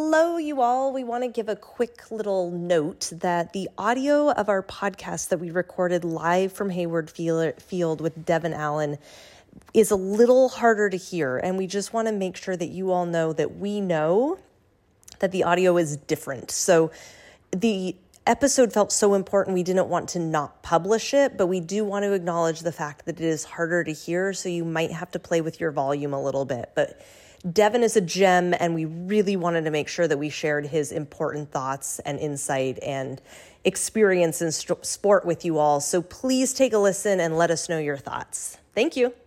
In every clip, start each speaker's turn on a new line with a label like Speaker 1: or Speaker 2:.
Speaker 1: Hello, you all. We want to give a quick little note that the audio of our podcast that we recorded live from Hayward Field with Devin Allen is a little harder to hear. And we just want to make sure that you all know that we know that the audio is different. So the episode felt so important, we didn't want to not publish it, but we do want to acknowledge the fact that it is harder to hear. So you might have to play with your volume a little bit. But Devin is a gem, and we really wanted to make sure that we shared his important thoughts and insight and experience in sport with you all. So please take a listen and let us know your thoughts. Thank you.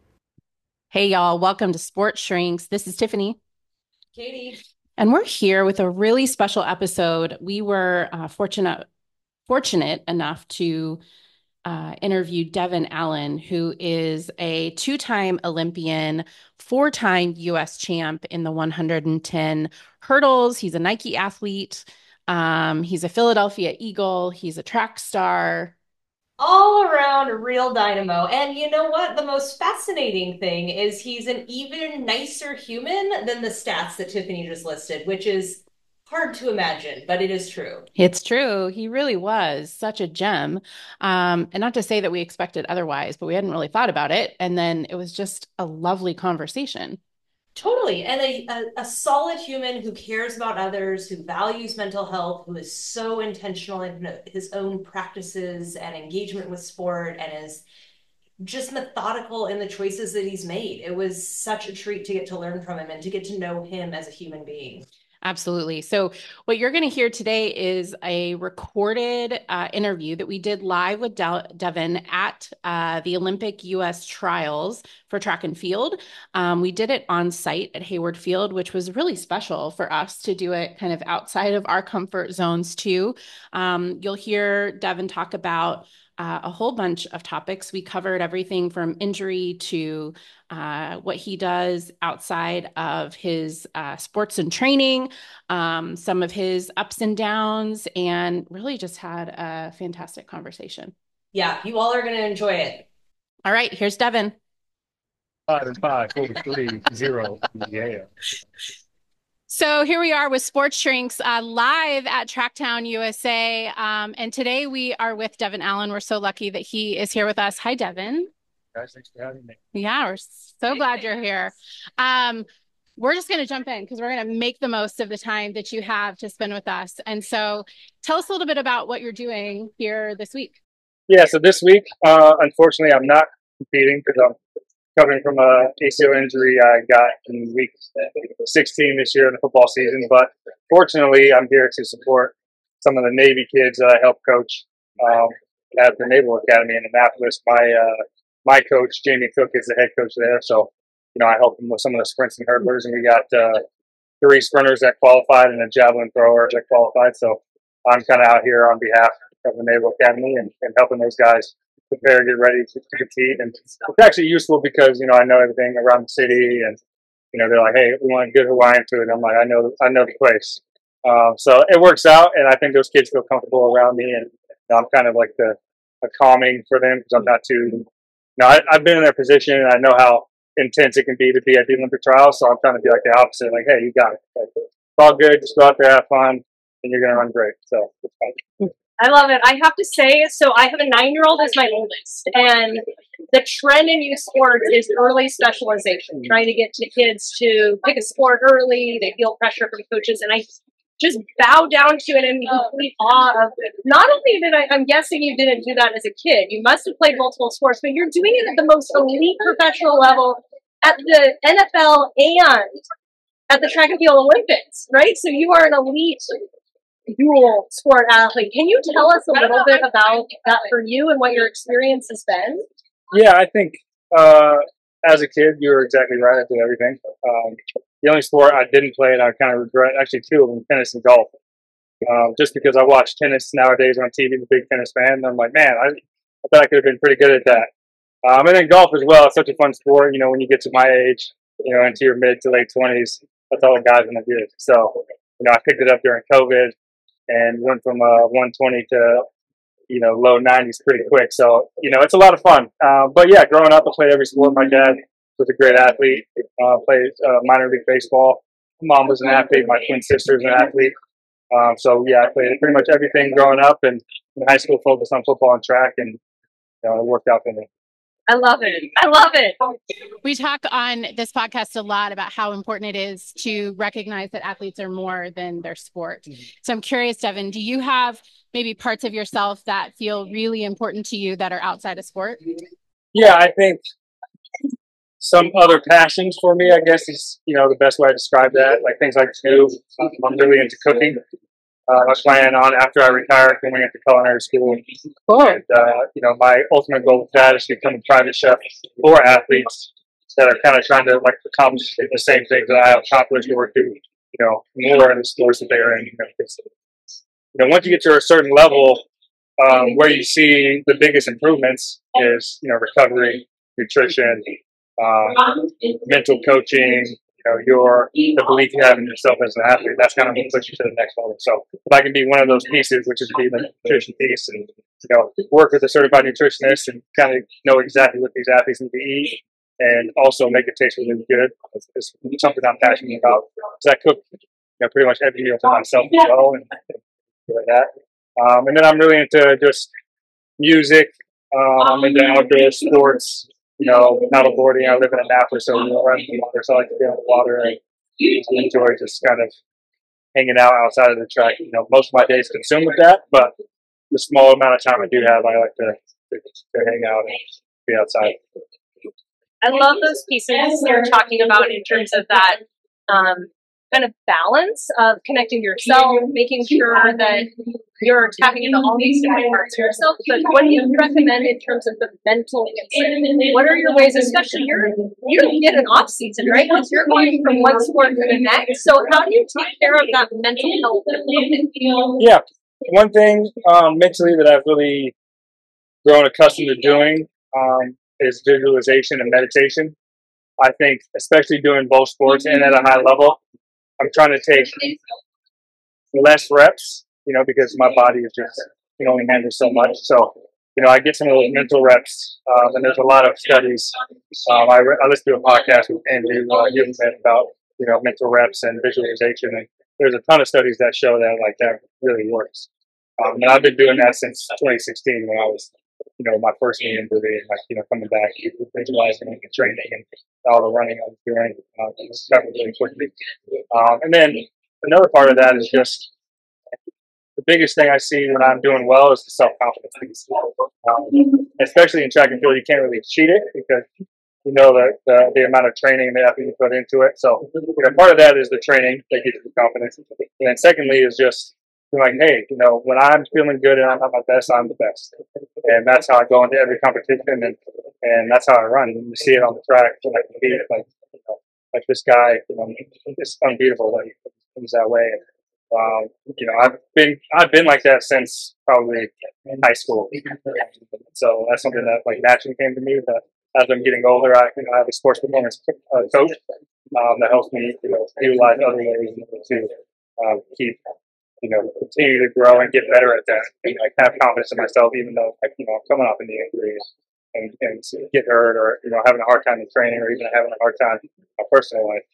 Speaker 2: Hey, y'all. Welcome to Sports Shrinks. This is Tiffany.
Speaker 3: Katie.
Speaker 2: And we're here with a really special episode. We were fortunate enough to interview Devin Allen, who is a two-time Olympian, four-time U.S. champ in the 110 hurdles. He's a Nike athlete. He's a Philadelphia Eagle. He's a track star.
Speaker 3: All around a real dynamo. And you know what? The most fascinating thing is he's an even nicer human than the stats that Tiffany just listed, which is hard to imagine, but it is true.
Speaker 2: It's true. He really was such a gem. And not to say that we expected otherwise, but we hadn't really thought about it. And then it was just a lovely conversation.
Speaker 3: Totally. And a solid human who cares about others, who values mental health, who is so intentional in his own practices and engagement with sport, and is just methodical in the choices that he's made. It was such a treat to get to learn from him and to get to know him as a human being.
Speaker 2: Absolutely. So what you're going to hear today is a recorded interview that we did live with Devin at the Olympic U.S. trials for track and field. We did it on site at Hayward Field, which was really special for us to do it kind of outside of our comfort zones too. You'll hear Devin talk about a whole bunch of topics. We covered everything from injury to what he does outside of his sports and training, some of his ups and downs, and really just had a fantastic conversation.
Speaker 3: Yeah, you all are going to enjoy it.
Speaker 2: All right, here's Devin.
Speaker 4: 5 4 3 0. Yeah.
Speaker 2: So here we are with Sports Shrinks live at Tracktown, USA. And today we are with Devin Allen. We're so lucky that he is here with us. Hi, Devin.
Speaker 4: Guys, thanks for having me.
Speaker 2: Yeah, we're so glad you're here. We're just going to jump in because we're going to make the most of the time that you have to spend with us. And so tell us a little bit about what you're doing here this week.
Speaker 4: Yeah, so this week, unfortunately, I'm not competing because I'm coming from a ACL injury I got in week 16 this year in the football season. But fortunately, I'm here to support some of the Navy kids that I help coach at the Naval Academy in Annapolis. My coach, Jamie Cook, is the head coach there. So, I help them with some of the sprints and hurdlers. And we got 3 sprinters that qualified and a javelin thrower that qualified. So I'm kind of out here on behalf of the Naval Academy and helping those guys prepare, get ready to compete. And it's actually useful because, I know everything around the city and, they're like, hey, we want a good Hawaiian food. I'm like, I know the place. So it works out. And I think those kids feel comfortable around me. And I'm kind of like a calming for them because I'm not too, I've been in their position and I know how intense it can be to be at the Olympic trials. So I'm trying to be like the opposite. Like, hey, you got it. Like, it's all good. Just go out there, have fun, and you're going to run great. So it's fine.
Speaker 5: I love it. I have to say, so I have a 9-year-old as my oldest, and the trend in youth sports is early specialization, trying to get to kids to pick a sport early. They feel pressure from coaches, and I just bow down to it in complete awe of not only did I'm guessing you didn't do that as a kid. You must have played multiple sports, but you're doing it at the most elite professional level at the NFL and at the track and field Olympics, right? So you are an elite dual sport athlete. Can you tell us a little bit about that for you and what your experience has been?
Speaker 4: Yeah, I think as a kid, you were exactly right. I did everything. The only sport I didn't play and I kind of regret, actually 2 of them, tennis and golf. Just because I watch tennis nowadays on TV, I'm a big tennis fan, and I'm like, man, I bet I could have been pretty good at that. And then golf as well. It's such a fun sport. When you get to my age, into your mid to late 20s, that's all the guys want to do. So, I picked it up during COVID and went from 120 to low 90s pretty quick. So, it's a lot of fun. But yeah, growing up, I played every sport. My dad was a great athlete, played minor league baseball. mom was an athlete. My twin sister is an athlete. So yeah, I played pretty much everything growing up, and in high school focused on football and track, and it worked out for me.
Speaker 5: I love it. I love it.
Speaker 2: We talk on this podcast a lot about how important it is to recognize that athletes are more than their sport. So I'm curious, Devin, do you have maybe parts of yourself that feel really important to you that are outside of sport?
Speaker 4: Yeah, I think some other passions for me, I guess, is, the best way to describe that. Like things like do. I'm really into cooking. I plan on, after I retire, going into culinary school. And, my ultimate goal with that is to become a private chef for athletes that are kind of trying to accomplish the same things that I have accomplished, or do, more in the sports that they're in. Once you get to a certain level, where you see the biggest improvements is, recovery, nutrition, mental coaching, the belief you have in yourself as an athlete. That's kind of what puts you to the next level. So if I can be one of those pieces, which is be the nutrition piece, and work with a certified nutritionist and kind of know exactly what these athletes need to eat, and also make it taste really good, is something I'm passionate about. So I cook, pretty much every meal for myself as well, and like that. And then I'm really into just music. I'm into outdoor sports. Paddleboarding. I live in Annapolis, so we're running the water, so I like to be on the water and enjoy just kind of hanging out outside of the track. Most of my days consumed with that, but the small amount of time I do have, I like to hang out and be outside.
Speaker 5: I love those pieces you're talking about in terms of that kind of balance of connecting to yourself, making sure that you're tapping into all these different parts of yourself. But what do you recommend in terms of the mental insight? What are your ways, especially you don't get an off season, right? Because you're going from one sport to the next. So how do you take care of that mental health?
Speaker 4: Yeah. One thing mentally that I've really grown accustomed to doing is visualization and meditation. I think, especially doing both sports and at a high level, I'm trying to take less reps, because my body is just, can only handle so much. So, I get some of those mental reps, and there's a lot of studies. I listened to a podcast with Andrew Huberman about, mental reps and visualization, and there's a ton of studies that show that that really works. And I've been doing that since 2016 when I was, my first knee injury, and coming back, visualizing and training and all the running I was doing, recovered really quickly. And then another part of that is just the biggest thing I see when I'm doing well is the self-confidence piece. Especially in track and field, you can't really cheat it because the amount of training and the effort you put into it. So part of that is the training that gives you confidence. And then secondly is just hey, when I'm feeling good and I'm at my best, I'm the best. And that's how I go into every competition, and that's how I run. And you see it on the track, and I can beat like this guy, it's unbeatable that he's that way. I've been like that since probably high school. So that's something that naturally came to me. But as I'm getting older, I have a sports performance coach that helps me utilize other ways to keep continue to grow and get better at that, and have confidence in myself, even though I'm coming off in the injuries and get hurt, or having a hard time in training, or even having a hard time in my personal life.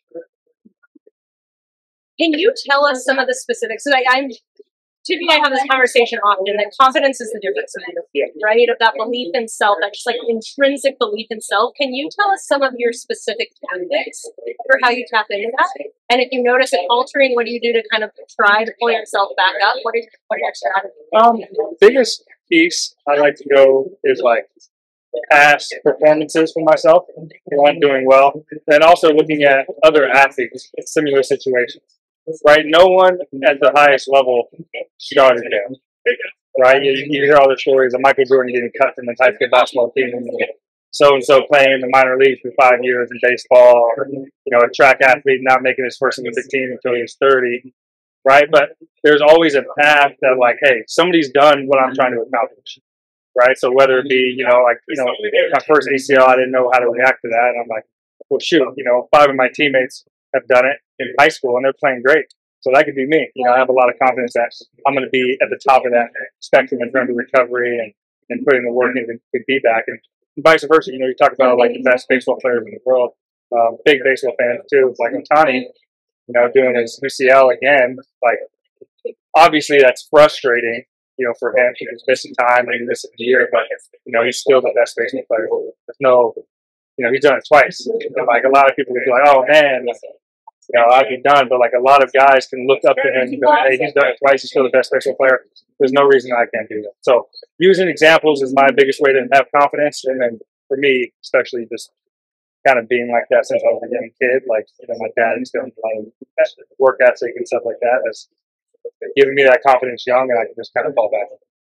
Speaker 5: Can you tell us some of the specifics? So Tiffany and I have this conversation often that confidence is the difference maker, right? Of that belief in self, that just intrinsic belief in self. Can you tell us some of your specific tactics for how you tap into that? And if you notice it altering, what do you do to kind of try to pull yourself back up? What are your strategies?
Speaker 4: The biggest piece I like to go is past performances for myself when I'm doing well, and also looking at other athletes in similar situations. Right, no one at the highest level started there. Right, you hear all the stories of Michael Jordan getting cut from the high school basketball team, and so playing in the minor leagues for 5 years in baseball, or a track athlete not making his first Olympic team until he was 30. Right, but there's always a path that hey, somebody's done what I'm trying to accomplish. Right, so whether it be my first ACL, I didn't know how to react to that, and I'm well, shoot, 5 of my teammates have done it in high school, and they're playing great. So that could be me. I have a lot of confidence that I'm going to be at the top of that spectrum in terms of recovery and putting the work in to be back. And vice versa, you talk about the best baseball players in the world, big baseball fans too, like Ohtani. doing his UCL again. Like, obviously that's frustrating, for him. He's missing time and he's missing a year, but he's still the best baseball player. There's no, he's done it twice. Like, a lot of people would be like, "Oh man, I'd be done," but like a lot of guys can look up to him and go, "Hey, he's done it twice. He's still the best baseball player. There's no reason I can't do that." So using examples is my biggest way to have confidence, and then for me, especially just kind of being like that since I was a young kid. Like, my dad instilled a lot of work ethic and stuff like that. That's giving me that confidence young, and I can just kind of fall back.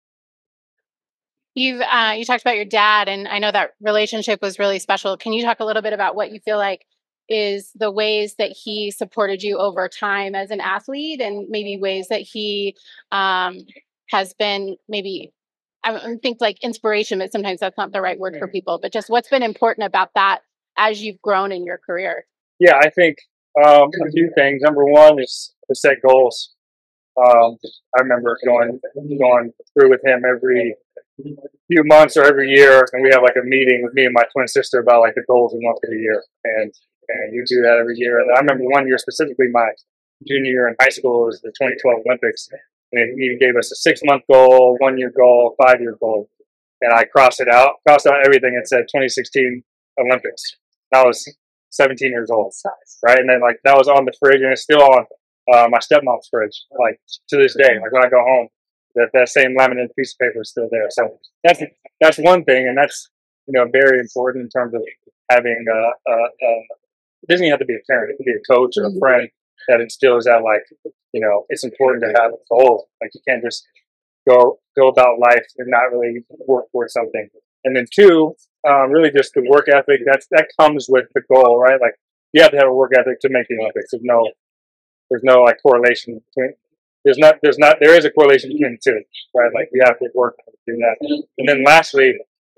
Speaker 2: You talked about your dad, and I know that relationship was really special. Can you talk a little bit about what you feel like is the ways that he supported you over time as an athlete, and maybe ways that he has been maybe, I think like inspiration, but sometimes that's not the right word for people, but just what's been important about that as you've grown in your career?
Speaker 4: Yeah, I think a few things. Number one is to set goals. I remember going through with him every few months or every year, and we have like a meeting with me and my twin sister about like the goals we want for the year, and you do that every year. And I remember one year specifically, my junior year in high school, was the 2012 Olympics, and he gave us a 6-month goal, 1-year goal, 5-year goal, and I crossed out everything and said 2016 Olympics. I was 17 years old, right? And then like that was on the fridge, and it's still on my stepmom's fridge, like to this day. Like when I go home, that same laminated piece of paper is still there. So that's one thing, and that's very important in terms of having it doesn't even have to be a parent; it could be a coach or a friend that instills that, like, it's important to have a goal. Like, you can't just go about life and not really work for something. And then two, really just the work ethic. That comes with the goal, right? Like, you have to have a work ethic to make the Olympics. There's no like correlation between. There is a correlation between the two, right? Like, you have to work to do that. And then lastly,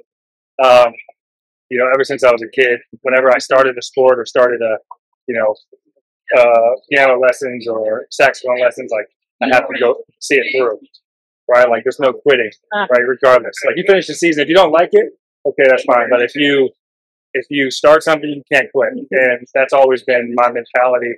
Speaker 4: ever since I was a kid, whenever I started a sport or started piano lessons or saxophone lessons, like, I have to go see it through, right? Like, there's no quitting, right? Regardless, like, you finish the season, if you don't like it, okay, that's fine. But if you start something, you can't quit, and that's always been my mentality.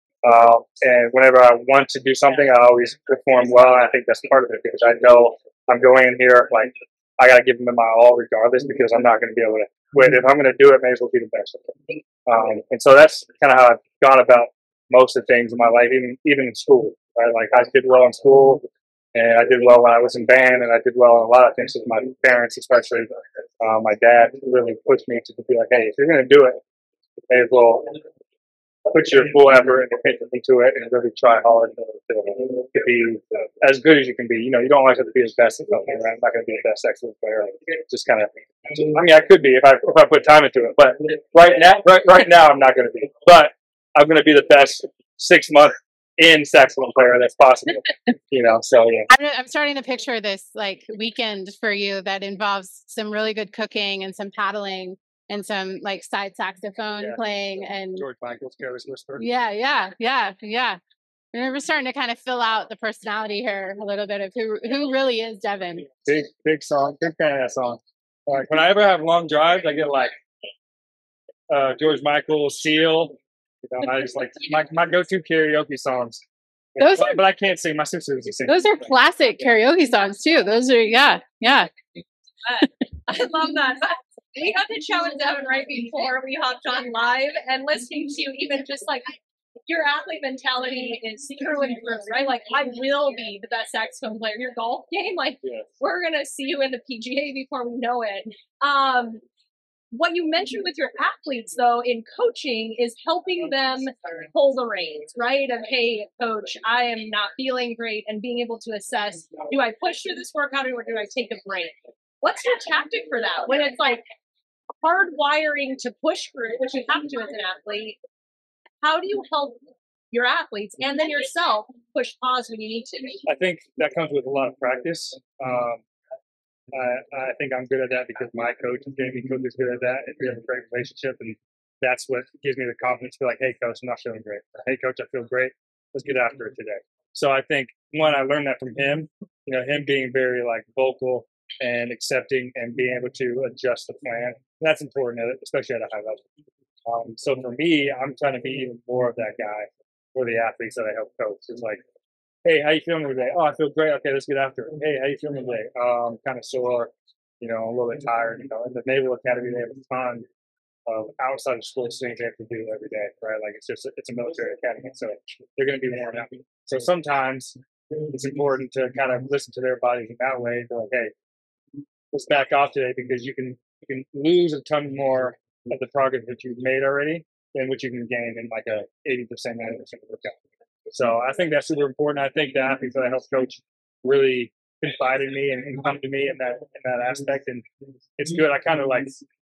Speaker 4: And whenever I want to do something, I always perform well. And I think that's part of it, because I know I'm going in here, like, I got to give them my all regardless, because I'm not going to be able to quit. If I'm going to do it, may as well be the best. And so that's kind of how I've gone about most of the things in my life, even in school, right? Like, I did well in school, and I did well when I was in band, and I did well in a lot of things with my parents, especially. My dad really pushed me to be like, "Hey, if you're going to do it, you may as well put your full effort and attention into it, and really try hard to be as good as you can be." You don't always have to be the best at something, right? I'm not going to be the best excellent player. Just kind of, I could be if I put time into it, but right now I'm not going to be. But I'm going to be the best 6-month in saxophone player that's possible. So yeah.
Speaker 2: I'm starting to picture this like weekend for you that involves some really good cooking and some paddling and some like side saxophone playing and
Speaker 4: George Michael's Careless Whisper.
Speaker 2: Yeah. And we're starting to kind of fill out the personality here a little bit of who really is Devin.
Speaker 4: Big song, big fan of that song. Like, when I ever have long drives, I get like George Michael, Seal. I just like my go-to karaoke songs. But I can't sing. My sister doesn't sing.
Speaker 2: Those are classic karaoke songs too. Those are yeah.
Speaker 5: I love that. We got to chat with Devin right before we hopped on live, and listening to you, even just like your athlete mentality is through and through, right? Like, I will be the best saxophone player. Your golf game, like, we're gonna see you in the PGA before we know it. What you mentioned with your athletes, though, in coaching is helping them pull the reins, right? Of, hey, coach, I am not feeling great, and being able to assess, do I push through this workout or do I take a break? What's your tactic for that? When it's like hardwiring to push through, which you have to as an athlete, how do you help your athletes and then yourself push pause when you need to?
Speaker 4: I think that comes with a lot of practice. I think I'm good at that because my coach, Jamie Cook, is good at that. And we have a great relationship, and that's what gives me the confidence to be like, "Hey, coach, I'm not feeling great. Hey, coach, I feel great. Let's get after it today." So I think, one, I learned that from him. Him being very like vocal and accepting and being able to adjust the plan. That's important, especially at a high level. So for me, I'm trying to be even more of that guy. for the athletes that I help coach. It's like, hey, how you feeling today? Oh, I feel great. Okay, let's get after it. Hey, how you feeling today? Kind of sore, a little bit tired. In the Naval Academy, they have a ton of outside of sports things they have to do every day, right? Like it's a military academy, so they're going to be worn out. So sometimes it's important to kind of listen to their bodies in that way. They're like, hey, let's back off today because you can lose a ton more of the progress that you've made already than what you can gain in like a 80%, 90% workout. So I think that's super important. I think the athletes that I help coach really confide in me and come to me in that aspect, and it's good. I kind of like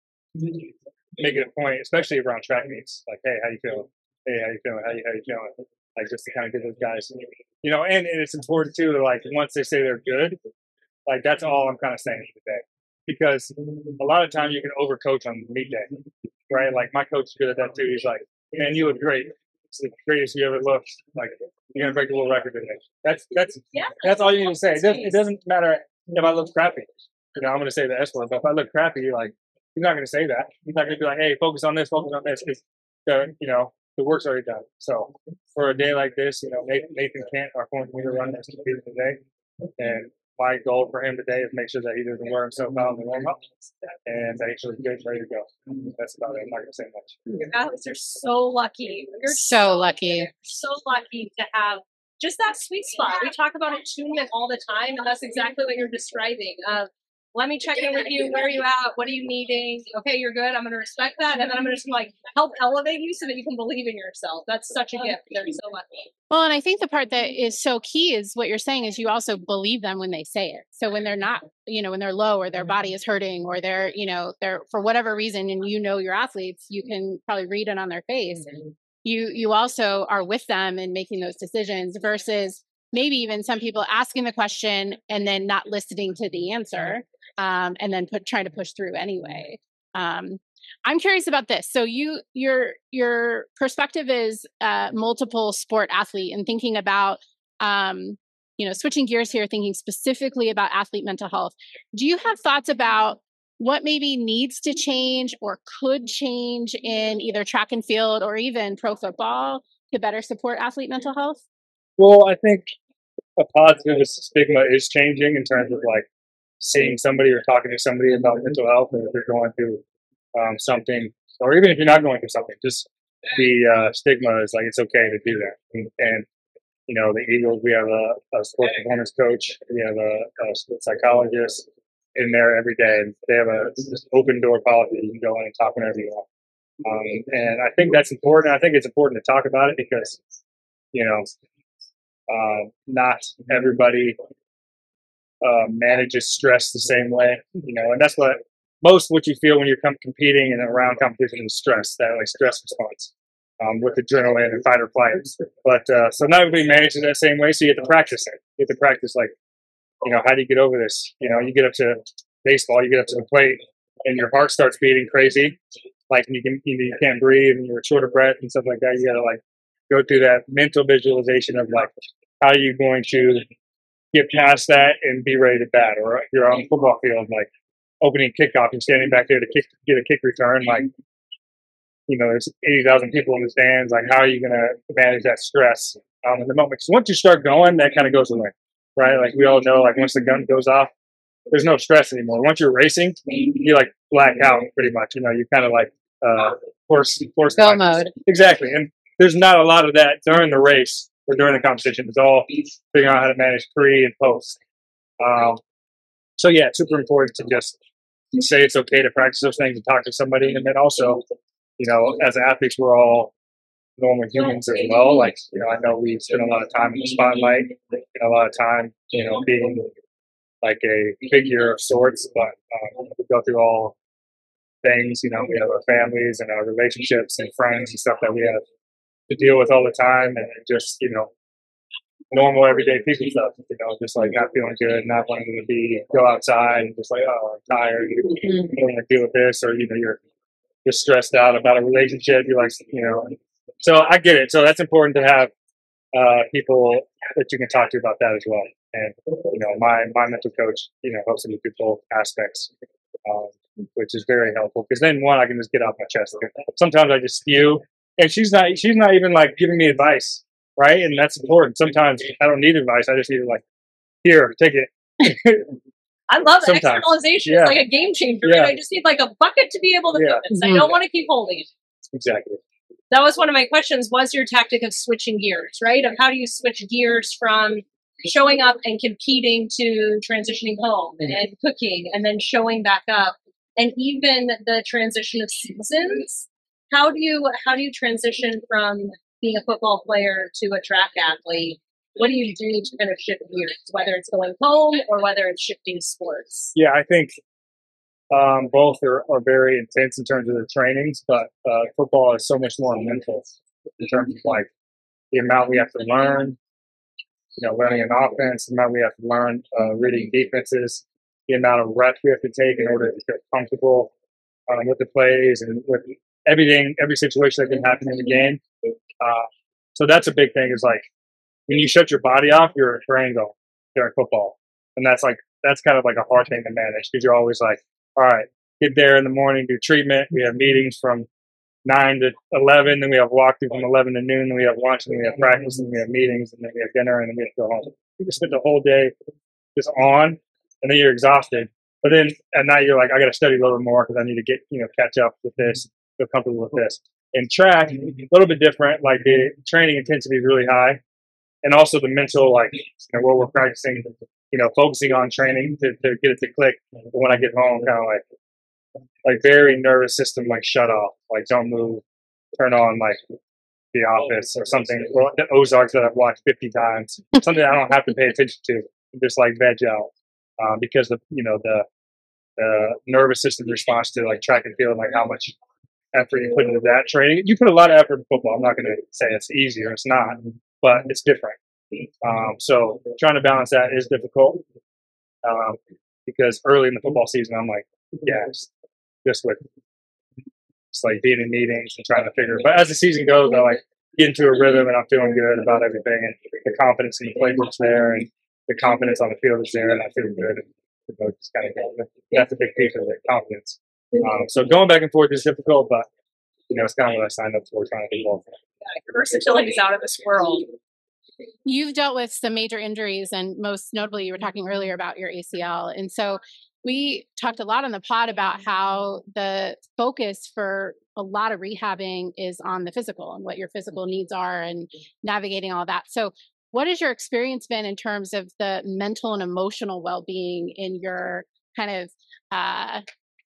Speaker 4: make it a point, especially around track meets. Like, hey, how you feeling? Hey, how you feeling? How you feeling? Like just to kind of get those guys, and it's important too to like once they say they're good, like that's all I'm kind of saying today, because a lot of times you can overcoach on meet day, right? Like my coach is good at that too. He's like, man, you look great. It's the greatest you ever looked. Like you're gonna break the world record today. That's all you need to say. It doesn't matter if I look crappy. I'm gonna say the S word, but if I look crappy, like he's not going to say that. He's not going to be like, hey, focus on this, because the work's already done. So for a day like this, Nathan Kent, our former leader, runner, is competing today. And my goal for him today is make sure that he doesn't wear himself out in the warm-up and that he's good and ready to go. That's about it. I'm not going to say much.
Speaker 5: Your athletes are so lucky.
Speaker 2: You're so lucky.
Speaker 5: So lucky to have just that sweet spot. We talk about attunement all the time, and that's exactly what you're describing. Let me check in with you. Where are you at? What are you needing? Okay, you're good. I'm going to respect that. And then I'm going to just help elevate you so that you can believe in yourself. That's such a gift. They're so lucky.
Speaker 2: Well, and I think the part that is so key is what you're saying is you also believe them when they say it. So when they're not, when they're low or their body is hurting or they're for whatever reason, and your athletes, you can probably read it on their face. You also are with them in making those decisions versus maybe even some people asking the question and then not listening to the answer. And then trying to push through anyway. I'm curious about this. So your perspective is multiple sport athlete and thinking about, switching gears here, thinking specifically about athlete mental health. Do you have thoughts about what maybe needs to change or could change in either track and field or even pro football to better support athlete mental health?
Speaker 4: Well, I think a positive stigma is changing in terms of like seeing somebody or talking to somebody about mental health, and if you're going through something, or even if you're not going through something, just the stigma is like it's okay to do that. And the Eagles, we have a sports performance coach, we have a sports psychologist in there every day, and they have a open door policy. You can go in and talk whenever you want. And I think that's important. I think it's important to talk about it because not everybody manages stress the same way, and that's what you feel when you're competing and around competition is stress, that like stress response with adrenaline and fight or flight. But so not everybody manages that same way, so you have to practice it. You have to practice like, how do you get over this? You get up to baseball, you get up to the plate, and your heart starts beating crazy, like you can't breathe and you're short of breath and stuff like that. You got to like go through that mental visualization of like how are you going to get past that and be ready to bat. Or if you're on the football field, like opening kickoff, you're standing back there to get a kick return, like, there's 80,000 people in the stands. Like, how are you going to manage that stress in the moment? Because once you start going, that kind of goes away, right? Like we all know, like once the gun goes off, there's no stress anymore. Once you're racing, you like black out pretty much. You kind of like force
Speaker 2: go mode.
Speaker 4: Exactly. And there's not a lot of that during the race or during the competition. It's all figuring out how to manage pre and post. So yeah, it's super important to just say it's okay to practice those things and talk to somebody. And then also, as athletes, we're all normal humans as well. Like, I know we spend a lot of time in the spotlight, a lot of time, being like a figure of sorts, but we go through all things, we have our families and our relationships and friends and stuff that we have to deal with all the time, and just normal everyday people stuff, just like not feeling good, not wanting to go outside and just like, oh, I'm tired, I don't want to deal with this, or you're stressed out about a relationship, you're like, so I get it. So that's important to have people that you can talk to about that as well. And my mental coach helps me with both aspects, which is very helpful, because then one, I can just get off my chest. Sometimes I just spew, and she's not even like giving me advice. right? And that's important. Sometimes I don't need advice. I just need to like, here, take it.
Speaker 5: I love that
Speaker 4: Sometimes.
Speaker 5: externalization.
Speaker 4: Yeah.
Speaker 5: It's like a game changer.
Speaker 4: Yeah.
Speaker 5: Right? I just need like a bucket to be able to
Speaker 4: Yeah.
Speaker 5: put this. I don't want to keep holding it.
Speaker 4: Exactly.
Speaker 5: That was one of my questions, was your tactic of switching gears, right? Of how do you switch gears from showing up and competing to transitioning home and cooking and then showing back up, and even the transition of seasons. How do you transition from being a football player to a track athlete? What do you do to kind of shift gears, whether it's going home or whether it's shifting sports?
Speaker 4: Yeah, I think both are very intense in terms of the trainings, but football is so much more mental in terms of like the amount we have to learn, learning an offense, the amount we have to learn reading defenses, the amount of reps we have to take in order to get comfortable with the plays and with everything, every situation that can happen in the game. So that's a big thing is like when you shut your body off, you're a triangle during football. And that's kind of like a hard thing to manage because you're always like, all right, get there in the morning, do treatment. We have meetings from 9 to 11, then we have walkthrough from 11 to noon, then we have lunch, and then we have practice, and then we have meetings, and then we have dinner, and then we have to go home. You just spend the whole day just on, and then you're exhausted. But then at night, you're like, I got to study a little more because I need to get, catch up with this, feel comfortable with this. In track, a little bit different. Like the training intensity is really high. And also the mental, like, what we're practicing, focusing on training to get it to click. But when I get home, kind of like very nervous system, like shut off, like don't move, turn on like The Office or something, or the Ozarks that I've watched 50 times, something I don't have to pay attention to, just like veg out, because the nervous system response to like track and field, like how much effort you put into that training. You put a lot of effort in football. I'm not going to say it's easy or it's not, but it's different. So trying to balance that is difficult because early in the football season, I'm like, yeah, just like being in meetings and trying to figure it. But as the season goes, I like get into a rhythm and I'm feeling good about everything, and the confidence in the playbook's there and the confidence on the field is there, and I feel good. And, just kind of that's a big piece of it, confidence. So going back and forth is difficult, but it's kind of what I signed up for, trying to do both.
Speaker 5: Your versatility is out of this world.
Speaker 2: You've dealt with some major injuries, and most notably, you were talking earlier about your ACL. And so we talked a lot on the pod about how the focus for a lot of rehabbing is on the physical and what your physical needs are and navigating all that. So what has your experience been in terms of the mental and emotional well-being in your kind of,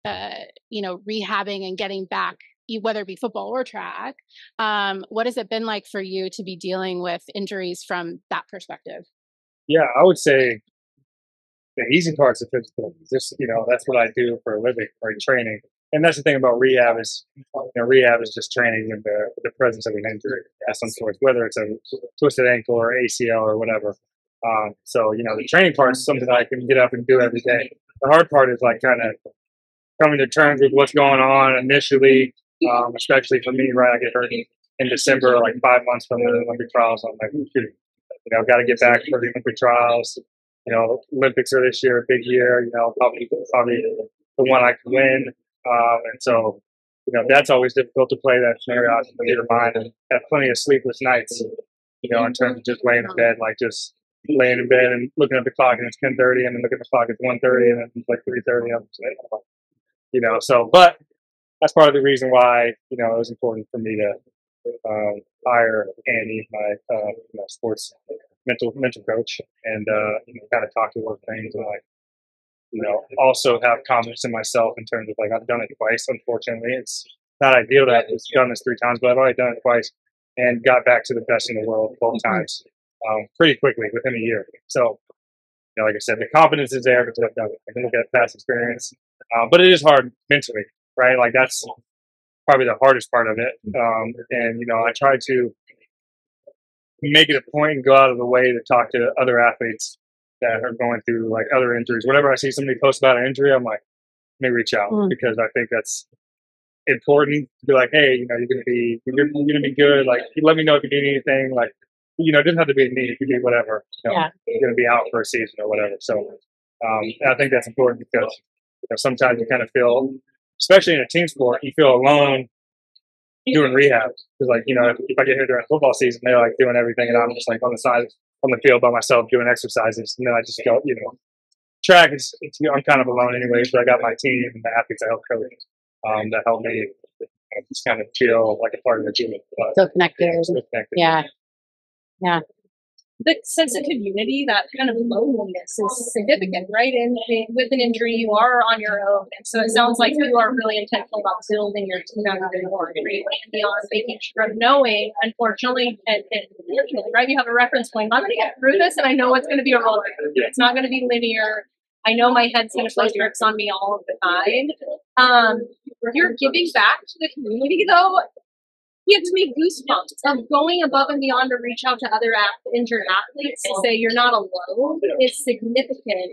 Speaker 2: rehabbing and getting back, whether it be football or track? What has it been like for you to be dealing with injuries from that perspective?
Speaker 4: Yeah, I would say the easy part's the physical. Just, that's what I do for a living, or training. And that's the thing about rehab is, rehab is just training with the presence of an injury of some sort, whether it's a twisted ankle or ACL or whatever. So, the training part is something that I can get up and do every day. The hard part is like kind of coming to terms with what's going on initially, especially for me, right? I get hurt in December, like 5 months from the Olympic trials. I'm like, shoot, I've got to get back for the Olympic trials. Olympics are this year, a big year, probably the one I can win. And so, that's always difficult to play that scenario out in your mind, and have plenty of sleepless nights, in terms of just laying in bed, like just laying in bed and looking at the clock and it's 10:30 and then looking at the clock, it's 1:30 and then it's like 3:30. So, but that's part of the reason why, it was important for me to hire Andy, my sports mental coach, and kind of talk to those things, and also have confidence in myself in terms of like I've done it twice. Unfortunately, it's not ideal to have done this 3 times, but I've already done it twice and got back to the best in the world both times pretty quickly within a year. So, like I said, the confidence is there because I've done it. I can look at past experience, but it is hard mentally, right? Like that's probably the hardest part of it. And I try to make it a point and go out of the way to talk to other athletes that are going through like other injuries. Whenever I see somebody post about an injury, I'm like, let me reach out because I think that's important to be like, hey, you're gonna be good. Like, let me know if you need anything. Like, it doesn't have to be a need. It could be whatever. You're gonna be out for a season or whatever. So, I think that's important because sometimes you kind of feel, especially in a team sport, you feel alone doing rehab. Because like, if I get here during football season, they're like doing everything, and I'm just like on the side on the field by myself doing exercises, and then I just go, track is I'm kind of alone anyway, so I got my team and the athletes I help coach that help me just kind of feel like a part of the team.
Speaker 2: So connected. Yeah. Yeah.
Speaker 5: The sense of community, that kind of loneliness is significant, right? And with an injury, you are on your own. And so it sounds like you are really intentional about building your team out even more, beyond making sure, knowing, unfortunately, and fortunately, right? You have a reference point. I'm going to get through this, and I know it's going to be a roller coaster. It's not going to be linear. I know my head's going to play tricks on me all of the time. You're giving back to the community, though. Gives me goosebumps of going above and beyond to reach out to other injured athletes to say you're not alone. It's significant.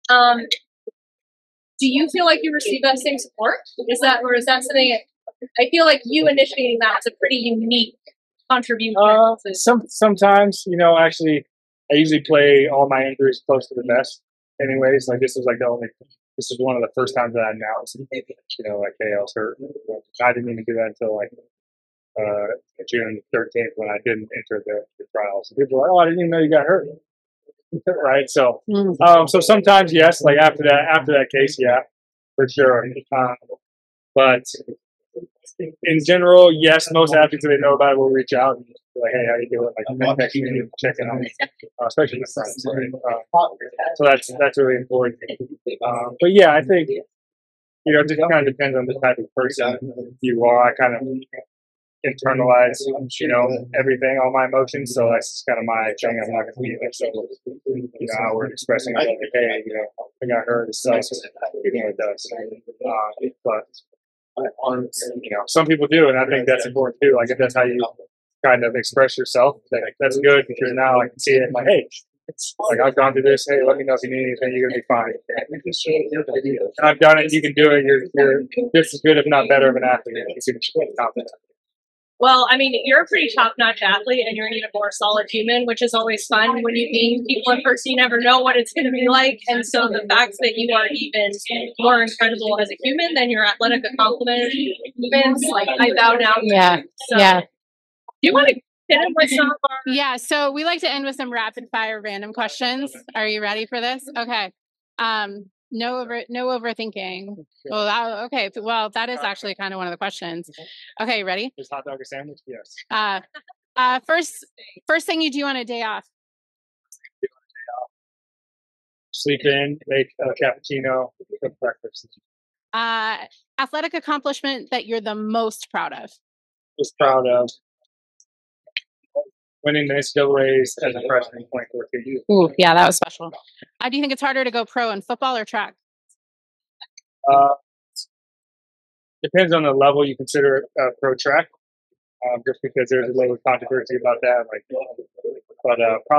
Speaker 5: Do you feel like you receive that same support? Is that something? I feel like you initiating that is a pretty unique contribution.
Speaker 4: Sometimes, actually, I usually play all my injuries close to the vest. Anyways, like this is one of the first times that I announced, like, hey, I was hurt. I didn't even do that until like June 13th when I didn't enter the trials. And people were like, I didn't even know you got hurt. Right. So, so sometimes, yes, like after that case, yeah, for sure. But in general, yes, most athletes, they know about it, will reach out and be like, hey, how you doing? Like, checking on me, especially the friends. Right? So that's really important. But yeah, I think, it just kind of depends on the type of person you are. I kind of internalize, everything, all my emotions. So that's just kind of my thing. I'm not going to be like, so, how we're expressing it, like, hey, I got hurt. It sucks. It does. But, some people do. And I think that's important too. Like, if that's how you kind of express yourself, that's good, because now I can see it. Like, hey, like, I've gone through this. Hey, let me know if you need anything. You're going to be fine. And I've done it. You can do it. You're just as good, if not better, of an athlete. You can confident.
Speaker 5: Well, I mean, you're a pretty top-notch athlete, and you're an even more solid human, which is always fun. When you meet people in person, you never know what it's going to be like. And so the fact that you are even more incredible as a human than your athletic accomplishments, like, I bow down.
Speaker 2: Yeah.
Speaker 5: So,
Speaker 2: yeah.
Speaker 5: Do you want to hit it with some of our...
Speaker 2: Yeah. So we like to end with some rapid-fire random questions. Are you ready for this? Okay. No overthinking. Well, okay. Well, that is actually kind of one of the questions. Okay, you ready?
Speaker 4: Is hot dog a sandwich? Yes.
Speaker 2: First thing you do on a day off.
Speaker 4: Sleep in, make a cappuccino, cook breakfast.
Speaker 2: Athletic accomplishment that you're the most proud of.
Speaker 4: Was proud of winning the NCAAs as a freshman in 2014.
Speaker 2: Ooh, yeah, that was special. Do you think it's harder to go pro in football or track?
Speaker 4: Depends on the level you consider pro track. Just because there's a little controversy about that, but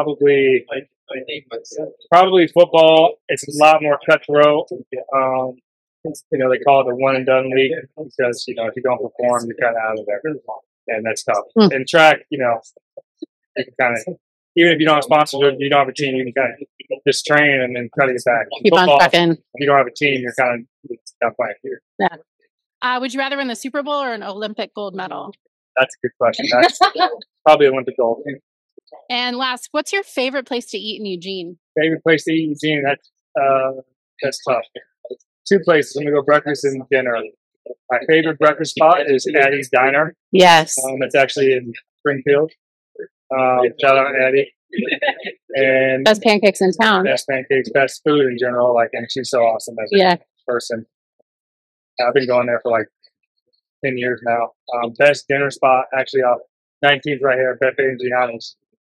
Speaker 4: probably football. It's a lot more cutthroat. They call it a one and done league because if you don't perform, you're kind of out of there, and that's tough. In track, you can kind of, even if you don't have sponsors, you don't have a team, you can kind of just train and then try to get back.
Speaker 2: Keep on trucking.
Speaker 4: If you don't have a team, you're kind of not playing here.
Speaker 2: Yeah. Would you rather win the Super Bowl or an Olympic gold medal?
Speaker 4: That's a good question. That's probably Olympic gold.
Speaker 2: And last, what's your favorite place to eat in Eugene?
Speaker 4: Favorite place to eat in Eugene? That's tough. Two places. I'm gonna go breakfast and dinner. My favorite breakfast spot is Addie's Diner.
Speaker 2: Yes.
Speaker 4: It's actually in Springfield. Shout out Addie. And
Speaker 2: best pancakes in town.
Speaker 4: Best pancakes, best food in general. And she's so awesome as a person. I've been going there for 10 years now. Best dinner spot actually off 19th right here, Beppe and Gianni's.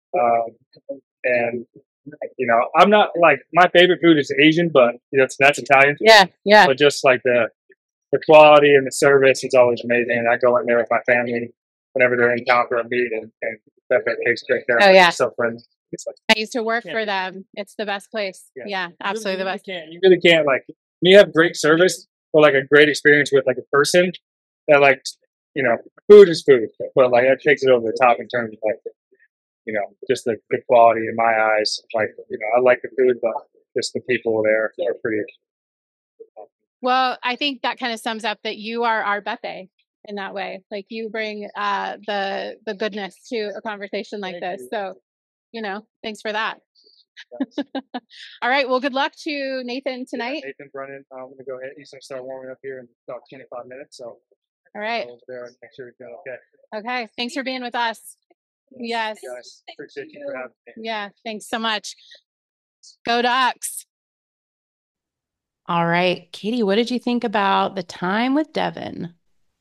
Speaker 4: And I'm not my favorite food is Asian, but that's Italian.
Speaker 2: Yeah.
Speaker 4: But just the quality and the service is always amazing. And I go in there with my family whenever they're in town for a meet, and Beppe takes great care.
Speaker 2: Oh yeah,
Speaker 4: so friendly.
Speaker 2: I used to work for them. It's the best place. Yeah, absolutely the best.
Speaker 4: You really can't when you have great service or a great experience with a person that food is food, but it takes it over the top in terms of just the good quality in my eyes. I like the food, but just the people there are pretty.
Speaker 2: Well, I think that kind of sums up that you are our Beppe. in that way. Like you bring the goodness to a conversation like this. So, thanks for that. All right. Well, good luck to Nathan tonight.
Speaker 4: Yeah, Nathan's running. I'm going to go ahead. He's going to start warming up here in about 25 minutes. So,
Speaker 2: all right.
Speaker 4: I'll there and make sure he's doing okay.
Speaker 2: Okay. Thanks for being with us. Yes.
Speaker 4: Guys, appreciate you for having me.
Speaker 2: Yeah. Thanks so much. Go Ducks. All right. Katie, what did you think about the time with Devin?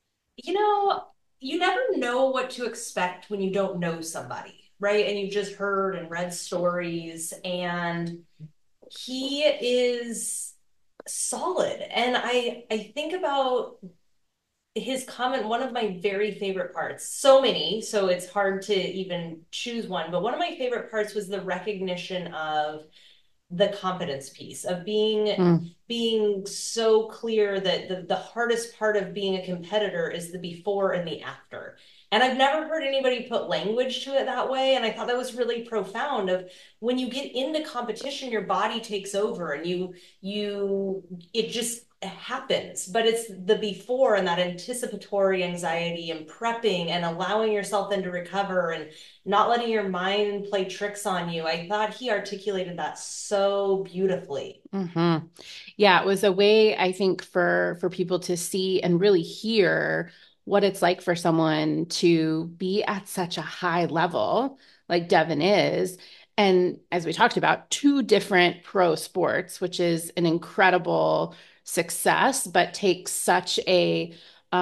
Speaker 3: You never know what to expect when you don't know somebody, right? And you've just heard and read stories, and he is solid. And I think about his comment, one of my very favorite parts, so many, so it's hard to even choose one, but one of my favorite parts was the recognition of the confidence piece of being so clear that the hardest part of being a competitor is the before and the after. And I've never heard anybody put language to it that way. And I thought that was really profound of when you get into competition, your body takes over and it just happens. But it's the before and that anticipatory anxiety and prepping and allowing yourself then to recover and not letting your mind play tricks on you. I thought he articulated that so beautifully.
Speaker 2: Mm-hmm. Yeah, it was a way, I think, for people to see and really hear what it's like for someone to be at such a high level like Devin is. And as we talked about, two different pro sports, which is an incredible success, but takes such a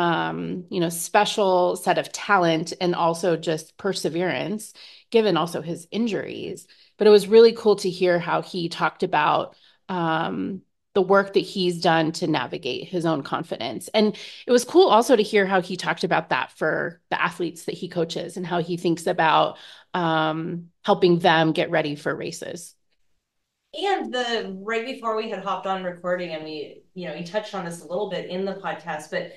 Speaker 2: special set of talent and also just perseverance, given also his injuries. But it was really cool to hear how he talked about the work that he's done to navigate his own confidence. And it was cool also to hear how he talked about that for the athletes that he coaches and how he thinks about helping them get ready for races.
Speaker 3: And right before we had hopped on recording, and he touched on this a little bit in the podcast, but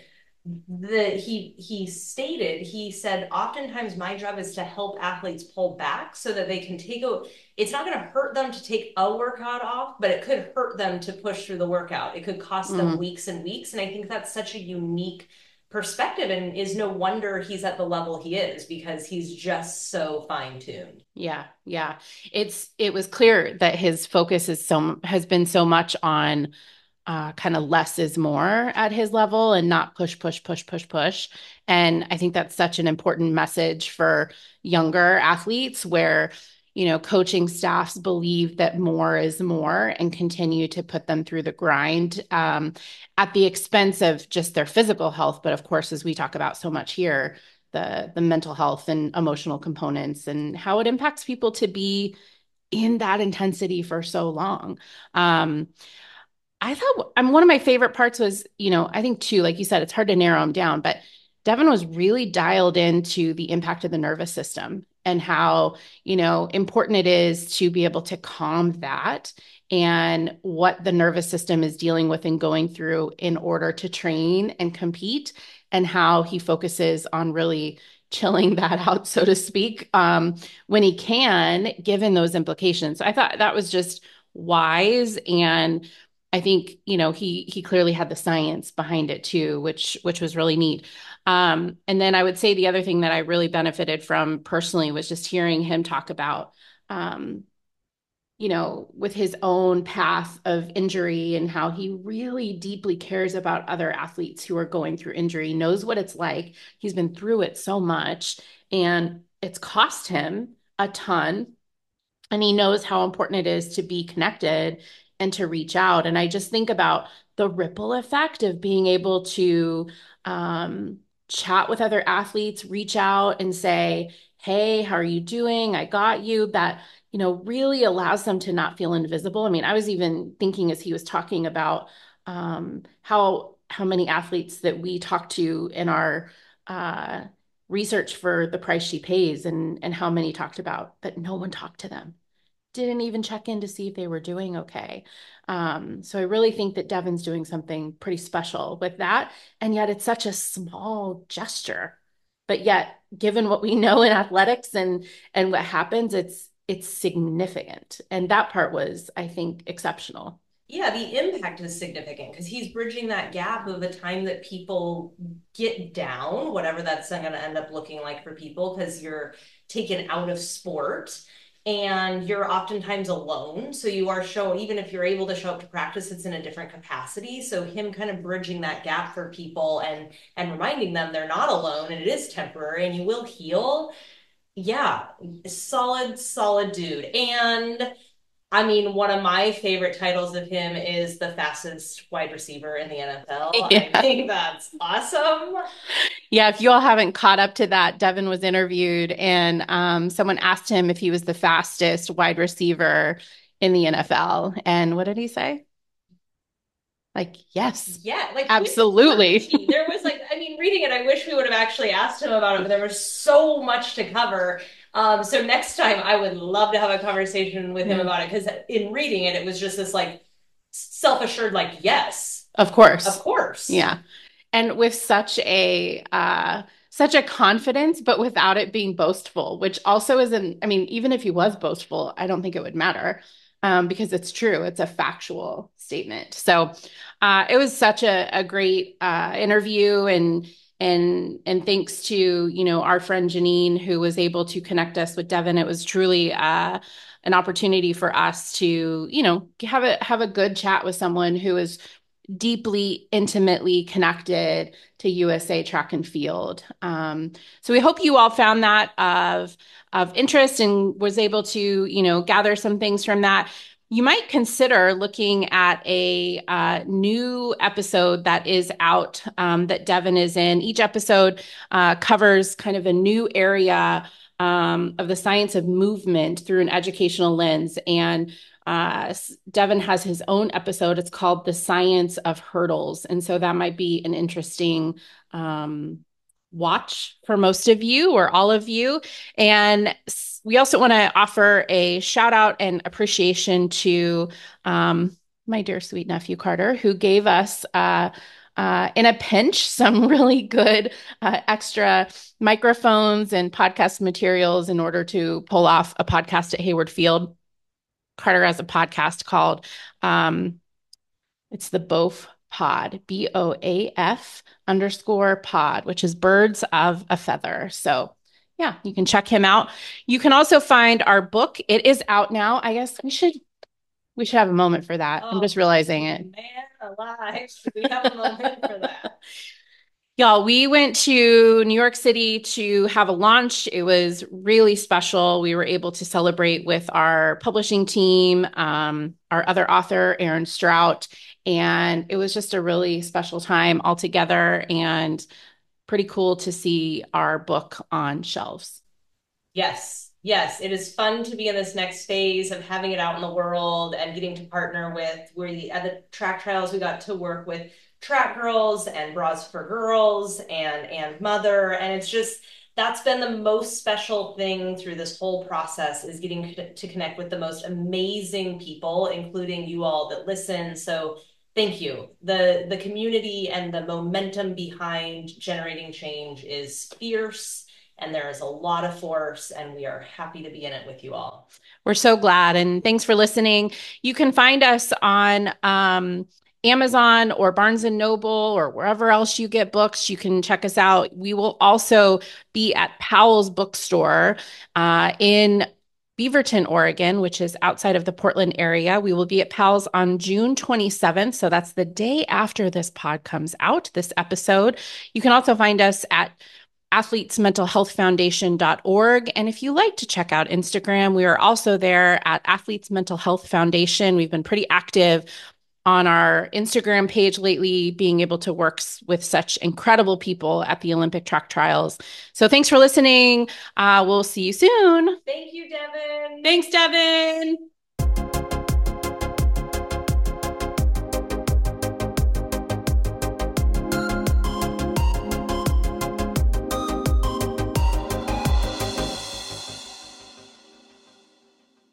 Speaker 3: he said oftentimes my job is to help athletes pull back so that they can it's not going to hurt them to take a workout off, but it could hurt them to push through the workout. It could cost them weeks and weeks. And I think that's such a unique perspective, and is no wonder he's at the level he is, because he's just so fine-tuned.
Speaker 2: Yeah. It was clear that his focus has been so much on kind of less is more at his level and not push. And I think that's such an important message for younger athletes where, coaching staffs believe that more is more and continue to put them through the grind at the expense of just their physical health. But of course, as we talk about so much here, the mental health and emotional components and how it impacts people to be in that intensity for so long. I thought one of my favorite parts was, I think too, like you said, it's hard to narrow them down, but Devin was really dialed into the impact of the nervous system and how, important it is to be able to calm that and what the nervous system is dealing with and going through in order to train and compete, and how he focuses on really chilling that out, so to speak, when he can, given those implications. So I thought that was just wise, and I think, he clearly had the science behind it too, which was really neat. And then I would say the other thing that I really benefited from personally was just hearing him talk about, with his own path of injury and how he really deeply cares about other athletes who are going through injury, knows what it's like. He's been through it so much, and it's cost him a ton. And he knows how important it is to be connected and to reach out. And I just think about the ripple effect of being able to chat with other athletes, reach out and say, hey, how are you doing? I got you. That, really allows them to not feel invisible. I mean, I was even thinking as he was talking about how many athletes that we talk to in our research for The Price She Pays, and how many talked about that no one talked to them, didn't even check in to see if they were doing okay. So I really think that Devin's doing something pretty special with that. And yet it's such a small gesture. But yet, given what we know in athletics and what happens, it's significant. And that part was, I think, exceptional.
Speaker 3: Yeah, the impact is significant because he's bridging that gap of the time that people get down, whatever that's going to end up looking like for people, because you're taken out of sport and you're oftentimes alone. So you are showing, even if you're able to show up to practice, it's in a different capacity. So him kind of bridging that gap for people and reminding them they're not alone and it is temporary and you will heal. Yeah, solid dude. And I mean, one of my favorite titles of him is the fastest wide receiver in the NFL.
Speaker 2: Yeah.
Speaker 3: I think that's awesome.
Speaker 2: Yeah, if you all haven't caught up to that, Devin was interviewed and someone asked him if he was the fastest wide receiver in the NFL. And what did he say? Like, yes.
Speaker 3: Yeah, like
Speaker 2: absolutely.
Speaker 3: There was like, I mean, reading it, I wish we would have actually asked him about it, but there was so much to cover. So next time I would love to have a conversation with him about it, because in reading it, it was just this like self-assured, like, yes.
Speaker 2: Of course.
Speaker 3: Of course.
Speaker 2: Yeah. And with such a confidence, but without it being boastful, which also isn't, I mean, even if he was boastful, I don't think it would matter. Because it's true. It's a factual statement. So it was such a great interview, and thanks to, you know, our friend Janine, who was able to connect us with Devin. It was truly an opportunity for us to, you know, have a good chat with someone who is deeply, intimately connected to USA Track and Field. So we hope you all found that of interest and was able to, you know, gather some things from that. You might consider looking at a new episode that is out that Devin is in. Each episode covers kind of a new area of the science of movement through an educational lens. And Devin has his own episode. It's called The Science of Hurdles. And so that might be an interesting watch for most of you or all of you. And we also want to offer a shout out and appreciation to my dear sweet nephew, Carter, who gave us in a pinch some really good extra microphones and podcast materials in order to pull off a podcast at Hayward Field. Carter has a podcast called it's the BOAF Pod, BOAF_pod, which is Birds of a Feather. So yeah, you can check him out. You can also find our book. It is out now. I guess we should have a moment for that. I'm just realizing it.
Speaker 3: Man alive. We have a moment for that.
Speaker 2: Y'all, we went to New York City to have a launch. It was really special. We were able to celebrate with our publishing team, our other author, Aaron Strout, and it was just a really special time all together and pretty cool to see our book on shelves.
Speaker 3: Yes, it is fun to be in this next phase of having it out in the world and getting to partner with at the track trials. We got to work with Track Girls and Bras for Girls and Mother. And it's just, that's been the most special thing through this whole process, is getting to connect with the most amazing people, including you all that listen. So thank you. The community and the momentum behind generating change is fierce, and there is a lot of force, and we are happy to be in it with you all.
Speaker 2: We're so glad. And thanks for listening. You can find us on Amazon or Barnes & Noble or wherever else you get books. You can check us out. We will also be at Powell's Bookstore in Beaverton, Oregon, which is outside of the Portland area. We will be at Powell's on June 27th. So that's the day after this pod comes out, this episode. You can also find us at athletesmentalhealthfoundation.org. And if you like to check out Instagram, we are also there at Athletes Mental Health Foundation. We've been pretty active on our Instagram page lately, being able to work with such incredible people at the Olympic track trials. So thanks for listening. We'll see you soon.
Speaker 3: Thank you, Devin.
Speaker 2: Thanks, Devin.